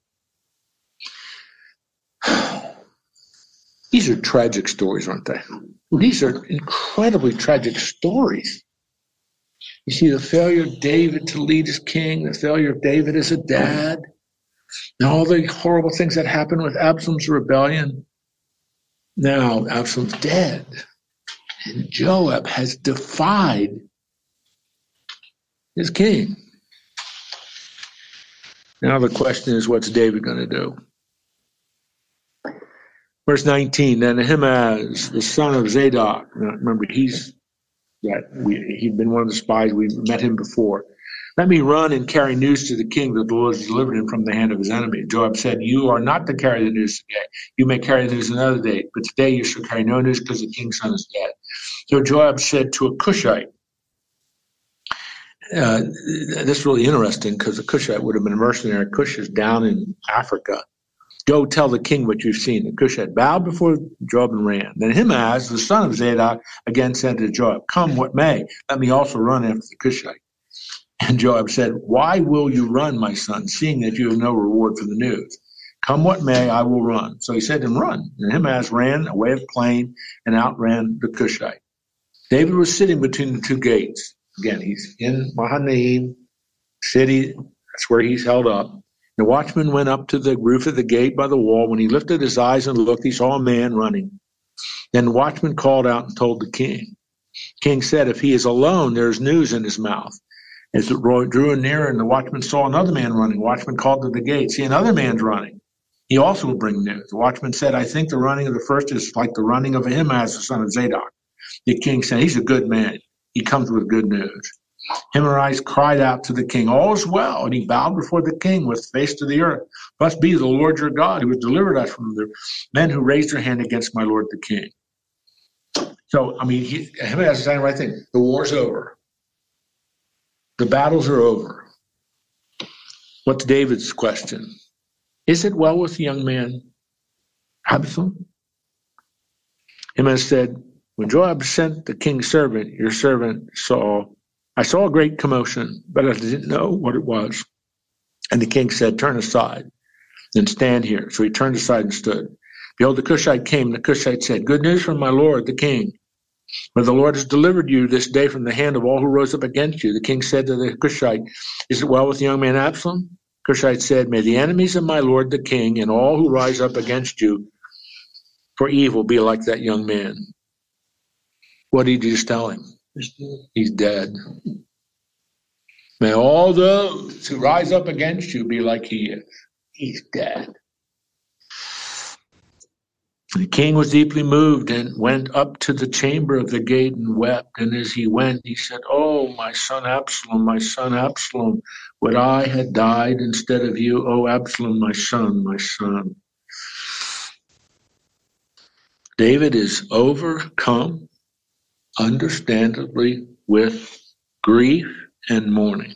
S1: These are tragic stories, aren't they? These are incredibly tragic stories. You see the failure of David to lead as king, the failure of David as a dad, and all the horrible things that happened with Absalom's rebellion. Now Absalom's dead. And Joab has defied his king. Now the question is, what's David going to do? Verse nineteen, then Ahimaaz, the son of Zadok, now remember he's that we, he'd been one of the spies, we met him before. Let me run and carry news to the king that the Lord has delivered him from the hand of his enemy. Joab said, you are not to carry the news today. You may carry the news another day, but today you shall carry no news because the king's son is dead. So Joab said to a Cushite, uh, this is really interesting because a Cushite would have been a mercenary. Cush is down in Africa. Go tell the king what you've seen. And Cushite bowed before Joab and ran. Then Ahimaaz, the son of Zadok, again said to Joab, come what may, let me also run after the Cushite. And Joab said, why will you run, my son, seeing that you have no reward for the news? Come what may, I will run. So he said to him, run. And Ahimaaz ran away of plain and outran the Cushite. David was sitting between the two gates. Again, he's in Mahanaim city. That's where he's held up. The watchman went up to the roof of the gate by the wall. When he lifted his eyes and looked, he saw a man running. Then the watchman called out and told the king. The king said, if he is alone, there is news in his mouth. As it drew nearer, and the watchman saw another man running, the watchman called to the gate, see, another man's running. He also will bring news. The watchman said, I think the running of the first is like the running of Ahimaaz, the son of Zadok. The king said, he's a good man. He comes with good news. Ahimaaz cried out to the king, all is well. And he bowed before the king with face to the earth. Blessed be the Lord your God, who has delivered us from the men who raised their hand against my lord the king. So, I mean, he, Ahimaaz is saying the right thing. The war's over. The battles are over. What's David's question? Is it well with the young man Absalom? Ahimaaz said, when Joab sent the king's servant, your servant saw, I saw a great commotion, but I didn't know what it was. And the king said, turn aside, then stand here. So he turned aside and stood. Behold, the Cushite came, and the Cushite said, good news from my lord, the king. For the Lord has delivered you this day from the hand of all who rose up against you. The king said to the Cushite, is it well with the young man Absalom? Cushite said, may the enemies of my lord the king and all who rise up against you for evil be like that young man. What did you just tell him? He's dead. May all those who rise up against you be like he is. He's dead. The king was deeply moved and went up to the chamber of the gate and wept. And as he went, he said, oh, my son Absalom, my son Absalom, would I had died instead of you, O Absalom, my son, my son. David is overcome, understandably, with grief and mourning.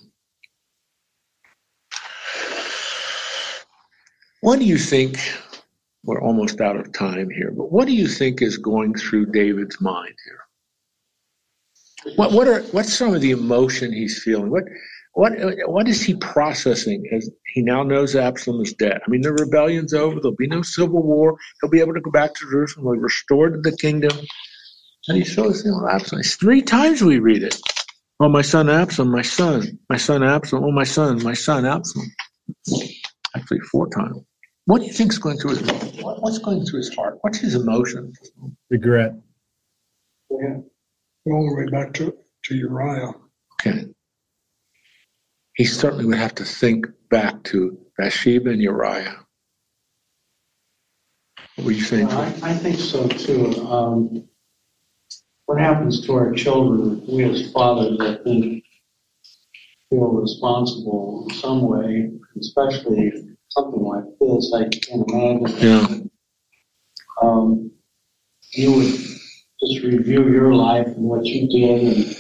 S1: What do you think? We're almost out of time here, but what do you think is going through David's mind here? What what are what's some of the emotion he's feeling? What what what is he processing as he now knows Absalom is dead? I mean, the rebellion's over. There'll be no civil war. He'll be able to go back to Jerusalem. He'll be restored to the kingdom. And he shows him Absalom. It's three times we read it. Oh, my son Absalom, my son, my son Absalom. Oh, my son, my son Absalom. Actually, four times. What do you think is going through his mind? What, what's going through his heart? What's his emotion?
S5: Regret.
S2: Yeah. All the way back to, to Uriah.
S1: Okay. He certainly would have to think back to Bathsheba and Uriah. What were you saying?
S2: Yeah, I, I think so too. Um, what happens to our children, we as fathers, I think, feel responsible in some way, especially something like this. I can imagine.
S1: Yeah.
S2: Um, you would just review your life and what you did, and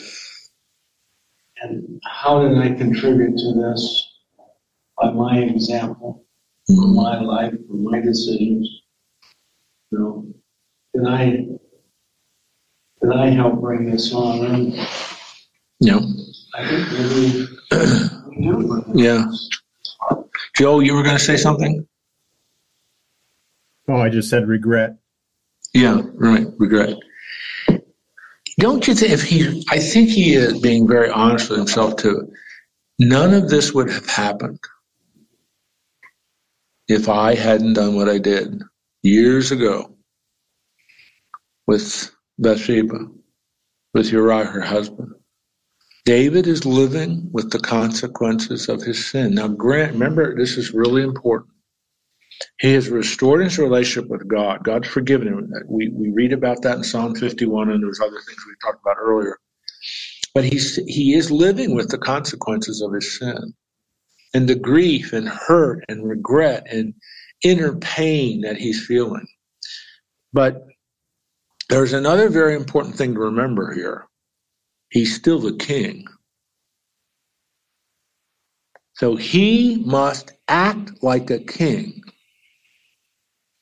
S2: and how did I contribute to this by my example, mm-hmm. my life, my decisions. You know, can I can I help bring this on? And
S1: yeah.
S2: I think maybe we do.
S1: Yeah. Joe, you were going to say something?
S5: Oh, I just said regret.
S1: Yeah, right, regret. Don't you think if he, I think he is being very honest with himself too. None of this would have happened if I hadn't done what I did years ago with Bathsheba, with Uriah, her husband. David is living with the consequences of his sin. Now, Grant, remember, this is really important. He has restored his relationship with God. God's forgiven him. We, we read about that in Psalm fifty-one, and there's other things we talked about earlier. But he's, he is living with the consequences of his sin. And the grief and hurt and regret and inner pain that he's feeling. But there's another very important thing to remember here. He's still the king. So he must act like a king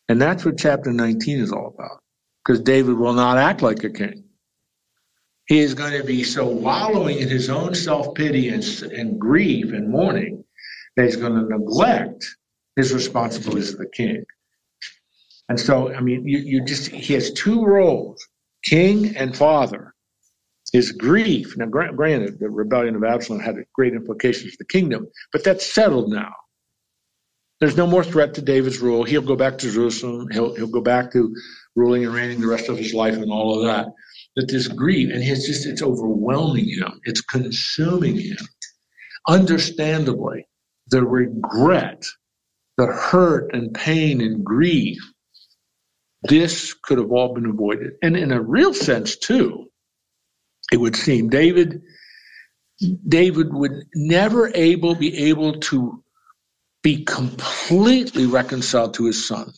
S1: And that's what chapter nineteen is all about. Because David will not act like a king. He is going to be so wallowing in his own self-pity and, and grief and mourning that he's going to neglect his responsibilities as the king. And so, I mean, you, you just, he has two roles, king and father. His grief, now granted, the rebellion of Absalom had great implications for the kingdom, but that's settled now. There's no more threat to David's rule. He'll go back to Jerusalem. He'll, he'll go back to ruling and reigning the rest of his life and all of that. But this grief, and it's just, it's overwhelming him. It's consuming him. Understandably, the regret, the hurt and pain and grief, this could have all been avoided. And in a real sense, too, it would seem David, David would never able be able to be completely reconciled to his son.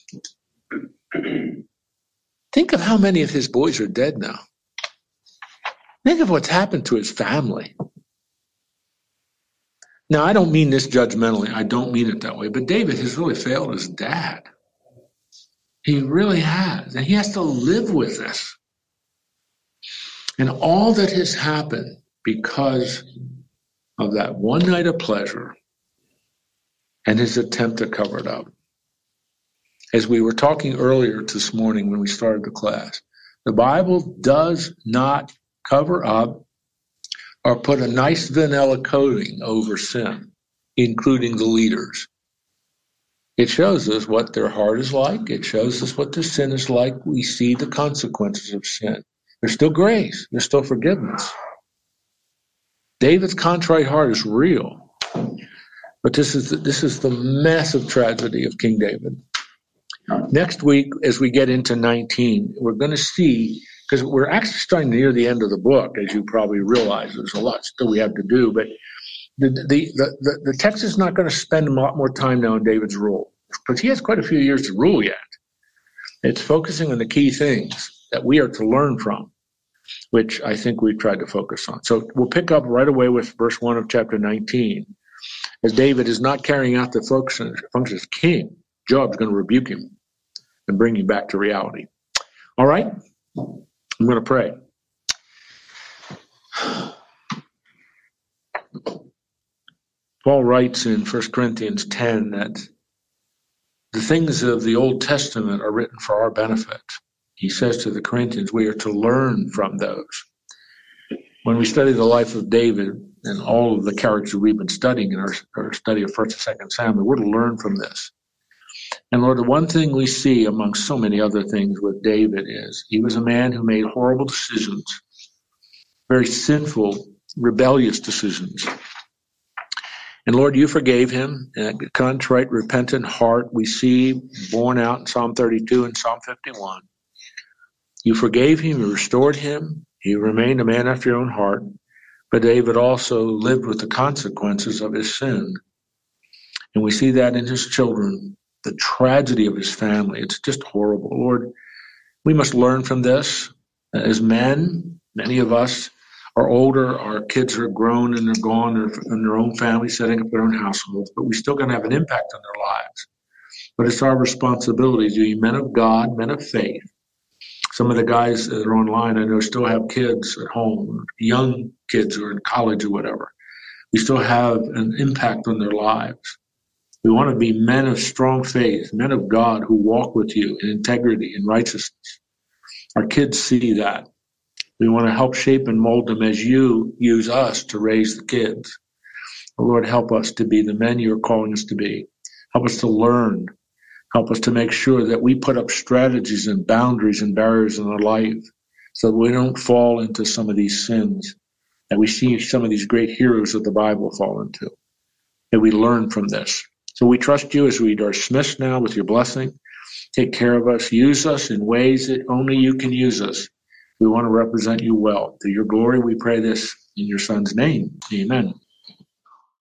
S1: Think of how many of his boys are dead now. Think of what's happened to his family. Now, I don't mean this judgmentally. I don't mean it that way. But David has really failed as dad. He really has. And he has to live with this. And all that has happened because of that one night of pleasure and his attempt to cover it up. As we were talking earlier this morning when we started the class, the Bible does not cover up or put a nice vanilla coating over sin, including the leaders. It shows us what their heart is like. It shows us what their sin is like. We see the consequences of sin. There's still grace. There's still forgiveness. David's contrite heart is real. But this is the, this is the massive tragedy of King David. Next week, as we get into nineteen, we're going to see, because we're actually starting near the end of the book, as you probably realize. There's a lot still we have to do, but the the the, the, the text is not going to spend a lot more time now on David's rule, because he has quite a few years to rule yet. It's focusing on the key things that we are to learn from, which I think we tried to focus on. So we'll pick up right away with verse one of chapter nineteen. As David is not carrying out the function, function as king, Joab's going to rebuke him and bring him back to reality. All right? I'm going to pray. Paul writes in First Corinthians ten that the things of the Old Testament are written for our benefit. He says to the Corinthians, we are to learn from those. When we study the life of David and all of the characters we've been studying in our, our study of First and Second Samuel, we're to learn from this. And Lord, the one thing we see among so many other things with David is he was a man who made horrible decisions, very sinful, rebellious decisions. And Lord, you forgave him. And a contrite, repentant heart we see borne out in Psalm thirty-two and Psalm fifty-one. You forgave him, you restored him, he remained a man after your own heart, but David also lived with the consequences of his sin. And we see that in his children, the tragedy of his family. It's just horrible. Lord, we must learn from this. As men, many of us are older, our kids are grown and they're gone, they're in their own families, setting up their own households, but we still going to have an impact on their lives. But it's our responsibility to be men of God, men of faith. Some of the guys that are online, I know, still have kids at home, young kids who are in college or whatever. We still have an impact on their lives. We want to be men of strong faith, men of God who walk with you in integrity and righteousness. Our kids see that. We want to help shape and mold them as you use us to raise the kids. Oh, Lord, help us to be the men you're calling us to be. Help us to learn. Help us to make sure that we put up strategies and boundaries and barriers in our life so that we don't fall into some of these sins that we see some of these great heroes of the Bible fall into. That we learn from this. So we trust you as we are dismissed now with your blessing. Take care of us. Use us in ways that only you can use us. We want to represent you well. To your glory, we pray this in your Son's name. Amen.